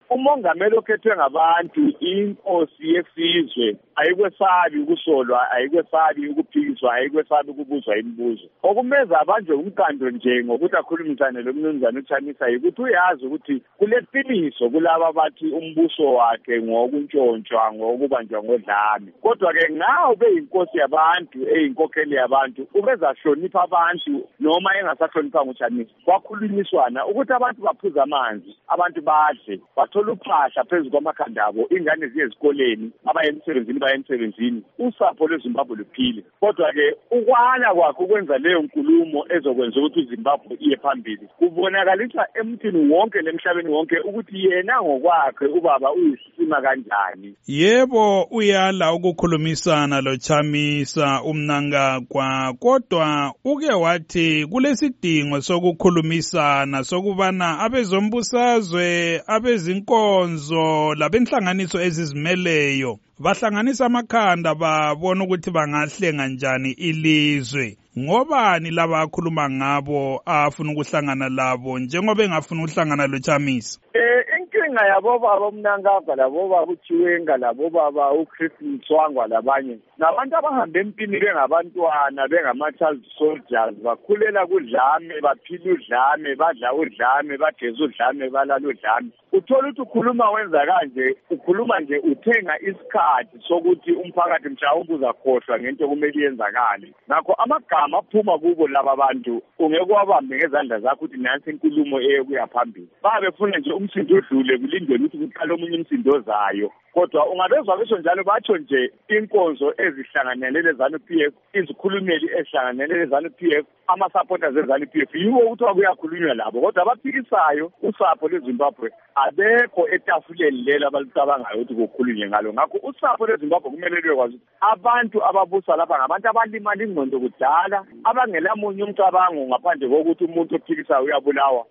umongameli okhethwe ngabantu, inkosi yesizwe, ayikwesabi ukusolwa, ayikwesabi ukuphikiswa, ayikwesabi ukubuzwa imibuzo. Okumeza abanjwe umkando nje ngokuthi akhulumisane lo mnumzane uChamisa yikuthi uyazi ukuthi kuleqiniso kulaba bathi umbuso wakhe ngokuntshontshwa ngokubanjwa ngodlame. Kodwa ke ngawo beyinkosi yabantu, eyinkokheli yabantu, ubezahlonipha abantu noma engasahlonipha uChamisa. Kwakhulunyiswana ukuthi abantu baphuza amanzi, abantu badle, bathola uphahla phezu kwamakhanda abo, ingane ziye ezikoleni, emsebenzini, usapho lweZimbabwe luphile. Kodwa ke ukwala kwakhe ukwenza leyo nkulumo ezokwenza ukuthi uZimbabwe iye phambili kubonakalisa emntwini wonke nemhlabeni wonke ukuthi yena ngokwakhe ubaba uyisima kanjani. Yebo, uyala ukukhulumisana loChamisa uMnangagwa, kodwa uke wathi kulesidingo sokukhulumisana sokubana abezombusazwe, abezinkonzo labenhlanganiso ezizimeleyo bahlanganisa amakhanda babona ukuthi bangahlenga njani ilizwe. Ngobani laba akhuluma ngabo afuna ukuhlangana labo njengoba engafuna ukuhlangana loChamisa? Inkinga yabo baba uMnangagwa, labo baba uChiwenga, labo baba uChris Mtswangwa, labanye nabantu abahamba empini bengabantwana, bengama-child soldiers, bakhulela kudlame, baphila udlame, badla udlame, bageza udlame, balala udlame. Uthola ukuthi ukhuluma wenza kanje, ukhuluma nje uthenga isikhathi sokuthi umphakathi mhlawumbe uzakhohlwa ngento okumele yenzakale. Ngakho amagama aphuma kubo laba bantu ungeke wabambe ngezandla zakho ukuthi nansi inkulumo eyokuya phambili. Babefuna nje umsindo udlule kulindwe ukuthi kuqala omunye umsindo ozayo. Kodwa ungabezwa besho njalo batsho nje inkonzo ezihlanganelele ZANU-PF, izikhulumeli ezihlanganelele ZANU-PF, ama-supporters eZANU-PF, yiwo ukuthi kuyakhulunywa labo. Kodwa abaphikisayo usapho lweZimbabwe abekho etafuleni lelo abalucabangayo ukuthi kukhulunywe ngalo. Ngakho usapho lweZimbabwe kumele luyekwazi ukuthi abantu ababusa lapha ngabantu abalimala ingqondo kudala, abangelamunye umcabango ngaphandle kokuthi umuntu ophikisayo uyabulawa.